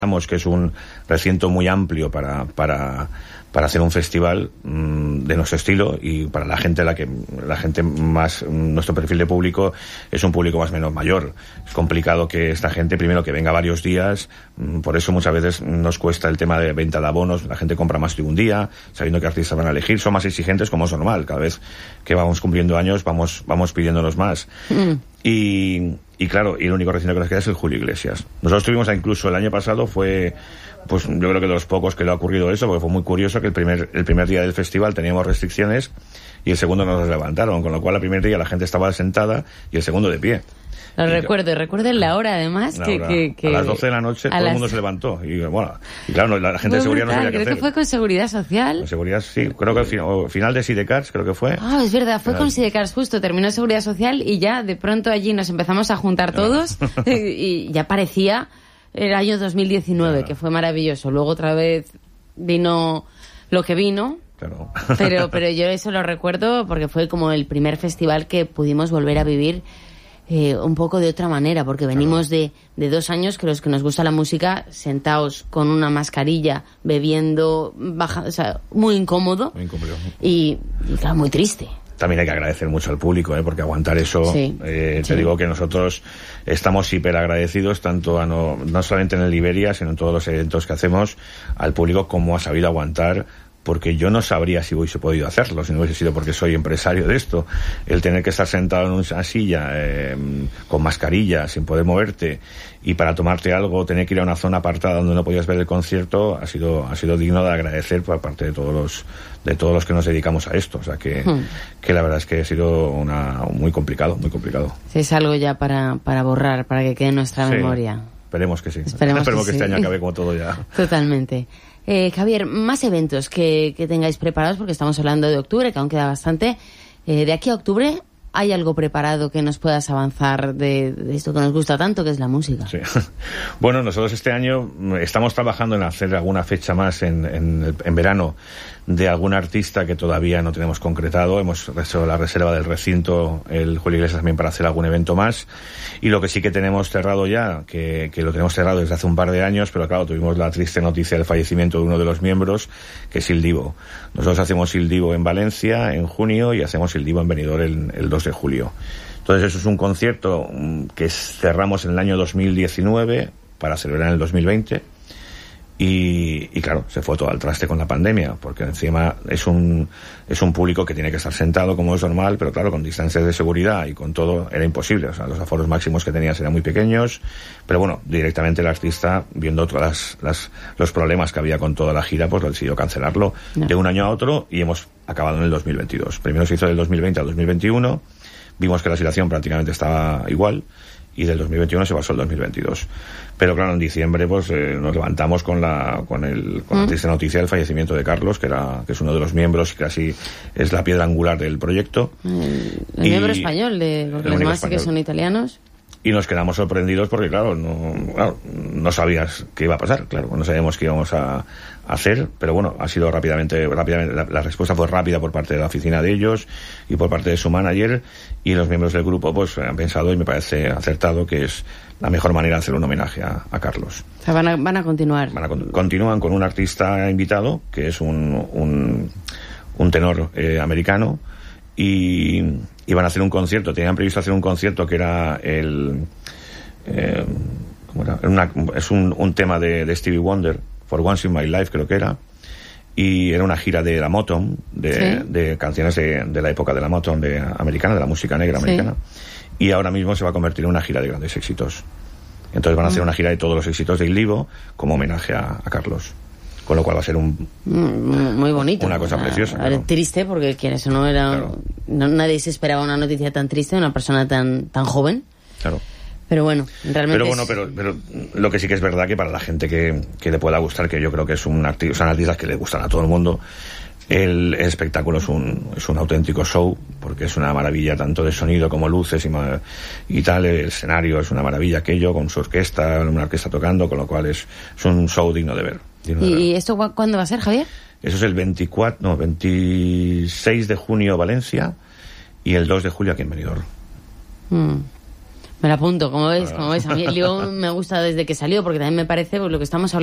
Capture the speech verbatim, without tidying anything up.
que es un recinto muy amplio para para para hacer un festival mmm, de nuestro estilo, y para la gente la que la gente más nuestro perfil de público es un público más o menos mayor. Es complicado que esta gente primero que venga varios días, mmm, por eso muchas veces nos cuesta el tema de venta de abonos. La gente compra más de un día sabiendo qué artistas van a elegir, son más exigentes como es normal. Cada vez que vamos cumpliendo años vamos vamos pidiéndonos más. Mm. Y, y claro, y el único recinto que nos queda es el Julio Iglesias. Nosotros tuvimos incluso el año pasado, fue, pues yo creo que de los pocos que le ha ocurrido eso, porque fue muy curioso que el primer, el primer día del festival teníamos restricciones y el segundo nos levantaron, con lo cual el primer día la gente estaba sentada y el segundo de pie. Lo y recuerdo, recuerdo la hora además la que, hora, que, que... A las doce de la noche todo las... el mundo se levantó y bueno, y claro, la gente de seguridad no sabía qué hacer. Creo que fue con Seguridad Social. Con Seguridad, sí, creo que al final, final de Sidecars creo que fue. Ah, es verdad, fue final. Con Sidecars justo, terminó Seguridad Social y ya de pronto allí nos empezamos a juntar todos y ya parecía el año dos mil diecinueve, claro. Que fue maravilloso. Luego otra vez vino lo que vino. Claro. Pero, pero yo eso lo recuerdo porque fue como el primer festival que pudimos volver a vivir eh, un poco de otra manera, porque venimos claro. de, de dos años que los que nos gusta la música sentados con una mascarilla, bebiendo, baja, o sea, muy incómodo. Muy incómodo. Y, y claro, muy triste. También hay que agradecer mucho al público, ¿eh? Porque aguantar eso, sí, eh, te sí. digo que nosotros estamos hiper agradecidos, tanto a no, no solamente en el Iberia, sino en todos los eventos que hacemos, al público como ha sabido aguantar, porque yo no sabría si hubiese podido hacerlo, si no hubiese sido porque soy empresario de esto. El tener que estar sentado en una silla, eh, con mascarilla, sin poder moverte, y para tomarte algo tener que ir a una zona apartada donde no podías ver el concierto, ha sido ha sido digno de agradecer por parte de todos los de todos los que nos dedicamos a esto. O sea que, hmm. que la verdad es que ha sido una muy complicado, muy complicado. Sí, es algo ya para, para borrar, para que quede en nuestra sí. memoria. Esperemos que sí. Esperemos, Esperemos que, que este sí. año acabe como todo ya. Totalmente. Eh, Javier, más eventos que, que tengáis preparados, porque estamos hablando de octubre, que aún queda bastante. Eh, de aquí a octubre, ¿hay algo preparado que nos puedas avanzar de, de esto que nos gusta tanto, que es la música? Sí. Bueno, nosotros este año estamos trabajando en hacer alguna fecha más en, en, en verano de algún artista que todavía no tenemos concretado. Hemos hecho la reserva del recinto, el Julio Iglesias, también para hacer algún evento más. Y lo que sí que tenemos cerrado ya, que, que lo tenemos cerrado desde hace un par de años, pero claro, tuvimos la triste noticia del fallecimiento de uno de los miembros, que es Il Divo. Nosotros hacemos Il Divo en Valencia en junio y hacemos Il Divo en Benidorm el, el dos de julio. Entonces eso es un concierto que cerramos en el año dos mil diecinueve para celebrar en el dos mil veinte. Y, y claro, se fue todo al traste con la pandemia, porque encima es un es un público que tiene que estar sentado como es normal, pero claro, con distancias de seguridad y con todo era imposible. O sea, los aforos máximos que tenías eran muy pequeños, pero bueno, directamente el artista, viendo todas las, las los problemas que había con toda la gira, pues decidió cancelarlo no. de un año a otro y hemos acabado en el dos mil veintidós. Primero se hizo del dos mil veinte al dos mil veintiuno, vimos que la situación prácticamente estaba igual, y del dos mil veintiuno se pasó al dos mil veintidós. Pero claro, en diciembre pues eh, nos levantamos con la con el con la triste noticia del fallecimiento de Carlos, que era que es uno de los miembros y casi es la piedra angular del proyecto. El, el y, miembro español, de, porque los demás sí que son italianos. Y nos quedamos sorprendidos porque, claro, no, claro, no sabías qué iba a pasar, claro, no sabíamos qué íbamos a hacer, pero bueno, ha sido rápidamente, rápidamente la, la respuesta fue rápida por parte de la oficina de ellos y por parte de su manager, y los miembros del grupo pues han pensado, y me parece acertado, que es la mejor manera de hacer un homenaje a, a Carlos. O sea, van a, van a continuar. Van a, continúan con un artista invitado, que es un, un, un tenor eh, americano, y, y van a hacer un concierto. Tenían previsto hacer un concierto que era el eh, ¿cómo era? Una, es un, un tema de, de Stevie Wonder, For Once in My Life creo que era, y era una gira de la Motown, de, ¿sí? de canciones de, de la época de la Motown de americana, de la música negra americana, sí. Y ahora mismo se va a convertir en una gira de grandes éxitos. Entonces van a hacer una gira de todos los éxitos de Il Divo como homenaje a, a Carlos. Con lo cual va a ser un muy bonito, una cosa preciosa. Claro. Triste porque quienes no era, claro. no, nadie se esperaba una noticia tan triste de una persona tan tan joven. Claro. Pero bueno, realmente. Pero bueno, es... pero, pero lo que sí que es verdad que para la gente que, que le pueda gustar, que yo creo que es un artista, son artistas que le gustan a todo el mundo, el, el espectáculo es un es un auténtico show, porque es una maravilla tanto de sonido como luces y, y tal. El escenario es una maravilla, aquello con su orquesta, una orquesta tocando, con lo cual es, es un show digno de ver. Digno ¿Y de ver. esto cuándo va a ser, Javier? Eso es el veinticuatro, no, veintiséis de junio Valencia y el dos de julio aquí en Benidorm. Mm. Me la apunto, como ves, como ves. A mí el lío me gusta desde que salió, porque también me parece pues, lo que estamos hablando.